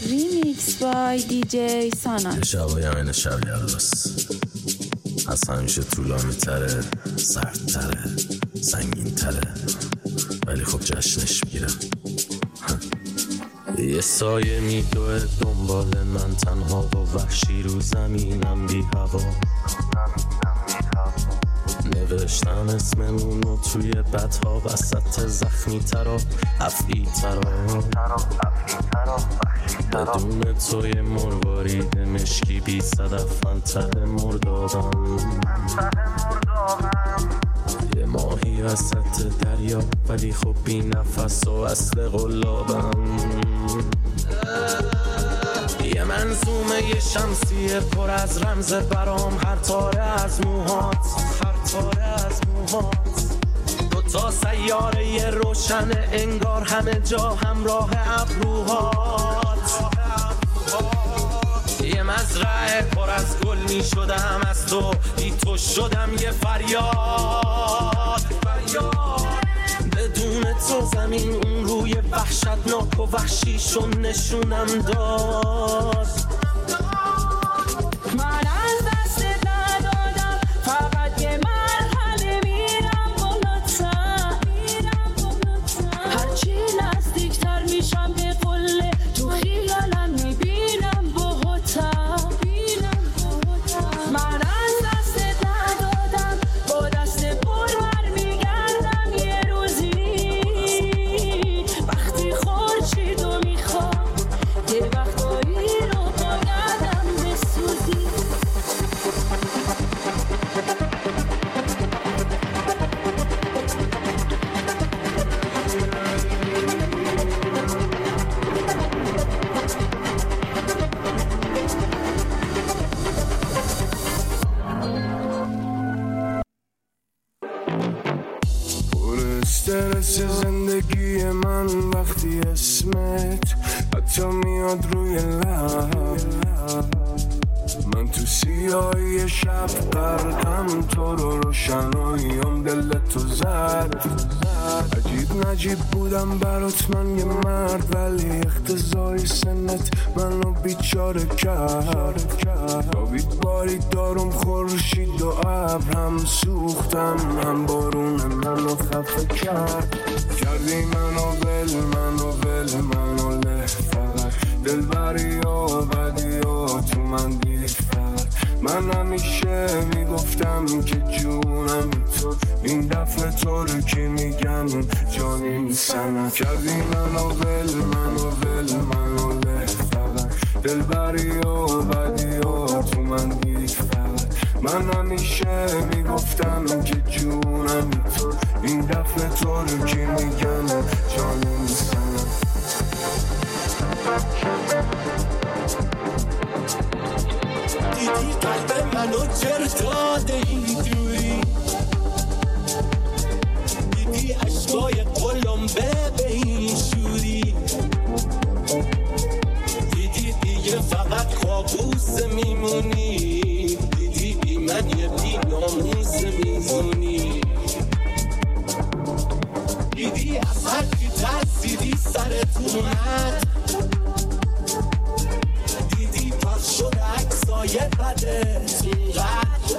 Remix by DJ Sana. شبای همین شب یلداست از همیشه طولانی تره، سردتره، سنگین تره، ولی خب جشنش میگیرم. یه سایه میدوه دنبال من تنها و وحشی رو زمینم بی هوا. نوشتم اسممونو توی بدها وسط زخمی ترا افعی ترا. بدون توی مروارید مشکی بی صدف من ته مردابم. یه ماهی وسط دریا ولی خب بی نفس و اصل قلابم. یه منظومه یه شمسیه پر از رمز برام، هر تاره از موهات، هر تاره از موهات. دوتا سیاره یه روشنه انگار همه جا همراه ابروهات. یه مزرعه پر از گل می شدم از تو، بی تو شدم یه فریاد. بدون تو زمین اون روی وحشتناک و وحشیشون نشونم داد. من از دست ندادم، فقط یه مرحله میرم بالاتر. هرچی نزدیکتر میشم به قله تو خیالم میبینم باهاتر. من از دست ندادم، با دست پر برمیگردم یه روزی. وقتی خورشیدو میخوام یه وقتایی رو باگردم بسوزی. پر استرس زندگی من وقتی اسمت حتی میاد روی لب. من تو سیاهی شب غرقم، تو رو روشناییم دل تو زد. عجیب نجیب بودم برات من یه مرد، ولی اختزای سنت منو بیچاره کرد. تابید بارید دارم خورشید و ابر، هم سوختم هم بارون منو خفه کرد. کردی منو ول منو له، فقط دلبری و بدی و تو من دید فقط. من همیشه میگفتم که جونم تو، این دفعه تو رو که میگم جانی میسنم. کردی منو ول منو له، فقط دلبری و بدی و تو من دید فقط. من همیشه میگفتم که جونم تو، این دفعه تو رو که میگم جانی میسنم. دیدی قلب منو جر داده اینجوری، دیدی عشقای قلمبه به این شوری، دیدی دیگه فقط کابوس میمونی، دیدی بی من یه بی ناموس میزونی، دیدی از هر کی ترسیدی سرت اومد، دیدی پاک شده عکسای بدت اینقدر،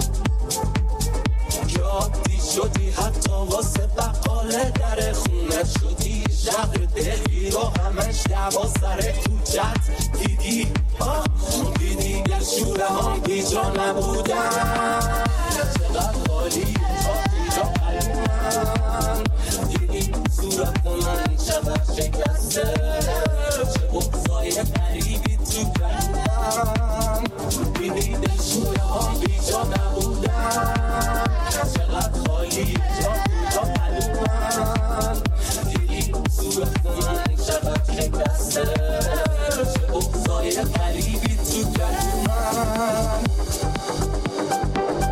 یادی شدی حتی واسه بقال در خونه شدی شهر دلی رو همش دعوا سر کوچت. دیدی دیدی در شوره هم بیجا نبودن، چقدر خالی جا قلب من، دیدی صورت من چقدر شکسته، چه بغضای غریبی تو قلبم، دیدی در شوره هم بیجا نبودن، چقدر خالی جا قلب من، دیدی صورت من چقدر شکسته، چه بغضای غریبی تو قلب من.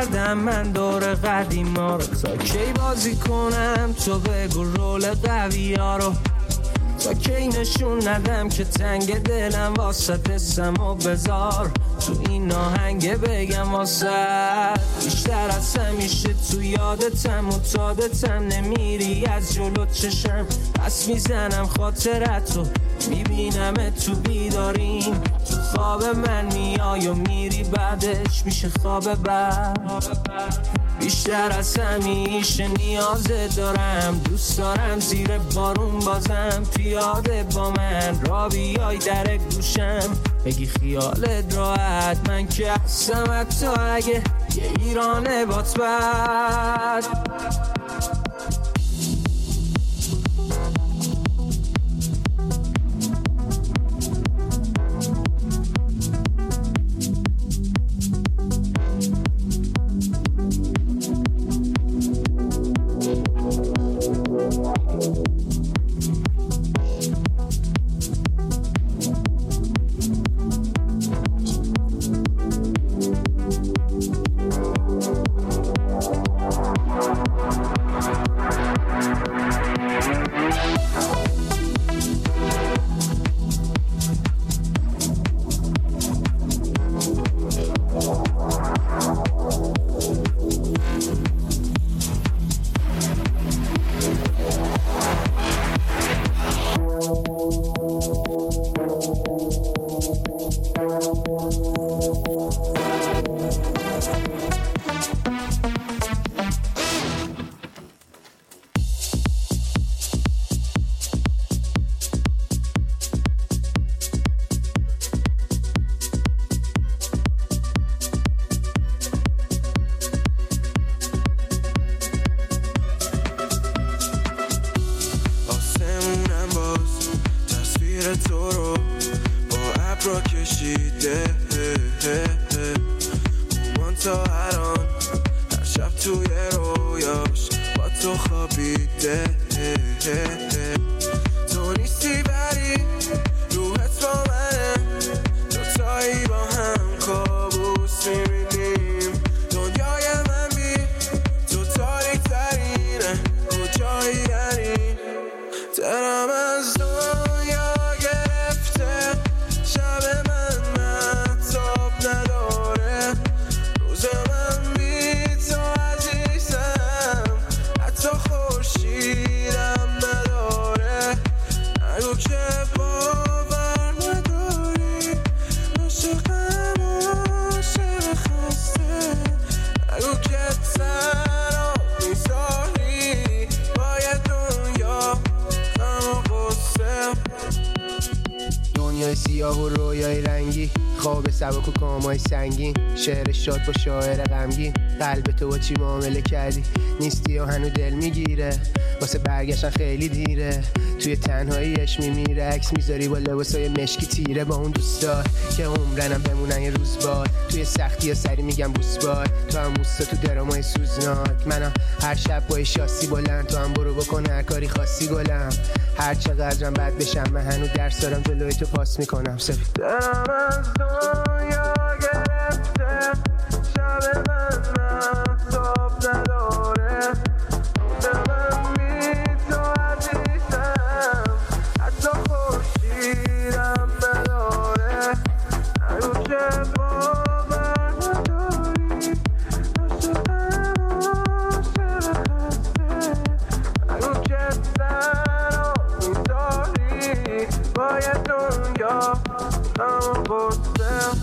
کردم من دور قدیما رو، تا کی بازی کنم تو بگو رول قوی ها رو، تا کی نشون ندم که تنگ دلم واسه اسم و بذار تو این آهنگ بگم واسه بیشتر از همیشه تو یادتم و تادتم، نمیری از جلو چشم پس میزنم خاطرتو، میبینم تو بیداریم تو خواب من میای و میری بعدش میشه خواب بعد، بیشتر از همیشه نیازت دارم، دوست دارم زیر بارون بازم پیاده با من را بیای در گوشم بگی خیالت راحت، من که هستم حتی اگه یه ایرانه بات بد. سبک و کامای سنگین، شعر شاد با شاعر غمگین، قلب تو با چی معامله کردی نیستی و هنو دل میگیره، واسه برگشتن خیلی دیره، توی تنهاییش میمیره، عکس میذاری با لباسای مشکی تیره با اون دوستا که عمرنم بمونن یه روز بار، توی سختی ها سری میگم بوس بار، تو هم موستا تو درامای سوزناک، منم هر شب با شاسی بلند، تو هم برو بکن هر کاری خاصی گلم، هر چقدرم بد بشم من هنو درس دارم جلوی تو پاس میکنم سفید دلم از دنیا گرفته، شب من تاب نداره، دلم بی تو عزیزم، حتی خورشیدم نداره، نگو که باور نداری، عاشقم عاشق خسته، نگو که تنها می‌داری، باید دنیا همون قصه.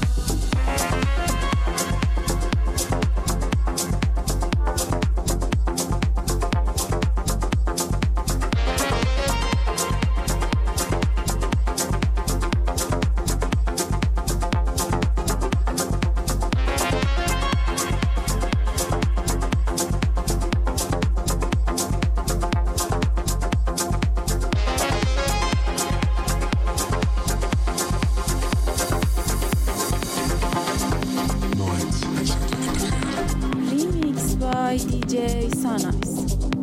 DJ Sanais.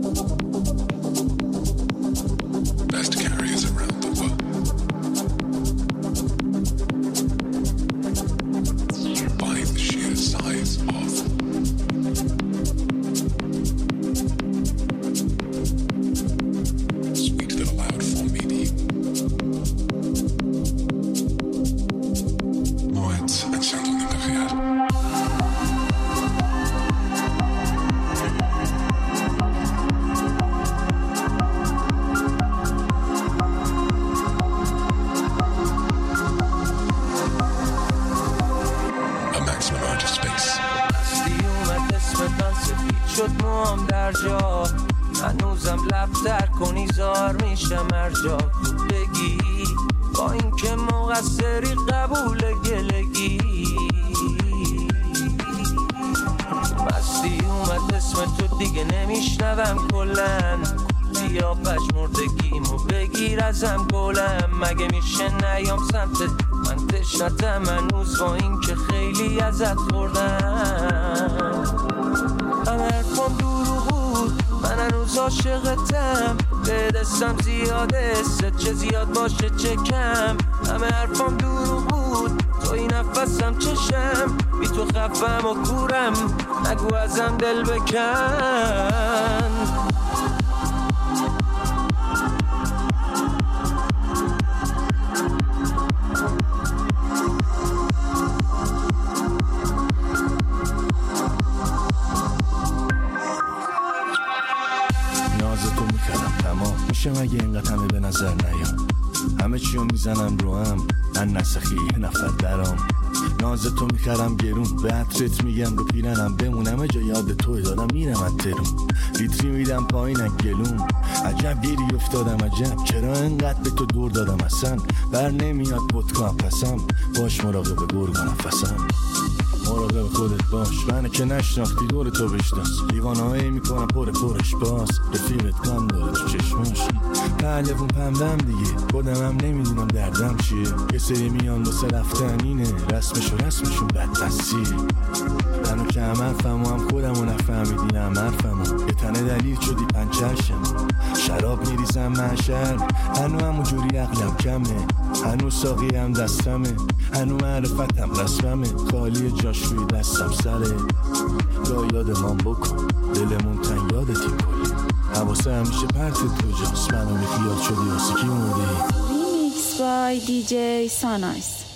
Best carriers around the world. By the sheer size of هنوزم لب در کنی زار میشم هر جا تو بگی با این که مقصری قبول گلگی مستی اومد اسم تو دیگه نمیشنوم کلن بیا پشمردگیمو بگیر ازم گلم مگه میشه نیام سمتت من تشنتم هنوز با این که خیلی ازت خوردم همه حرفم دروغ بود من هنوز عاشقتم به دستم زیاده ست چه زیاد باشه چه کم همه حرفم دروغ بود توی نفسم چشم بی تو خفم و کورم نگو ازم دل بکن میشه مگه اینقدر همه به نظر نیام همه چیو میزنم رو هم من نسخی یه نفر درام ناز تو میخرم گرون به عطرت میگم رو پیرنم بمونم جا یاد توی دادم میرم از ترون لیتری میدم پایینک گلون عجب گیری افتادم عجب چرا انقدر به تو دور دادم اصلا بر نمیاد ودکا پسم باش مراقب گرگ و نفسم مراقب خودت باش منه که نشناختی دور تو بشناس لیوانهایی میکنم پرش باز رفیقت کم داره تو چشماش پهلوون پنبم دیگه خودم هم نمیدونم دردم چیه یه سری میان واسه رفتن اینه رسمشون بدبستی منو که هم حرفم و هم خودم و نفهمیدی هم حرفم یه تنه دلیل شدی پنچرشم شراب میریزم محشر هنو همون جوری عقلم کمه هنو ساقی هم دستمه هنو معرفتم رسممه خالی جاش روی دستم سره یا یادمان بکن دلمون تن یادتی کلی حواسه همیشه پرت تو جاست منو میخیال شدی واسه کی موردی Remix by DJ Sanais.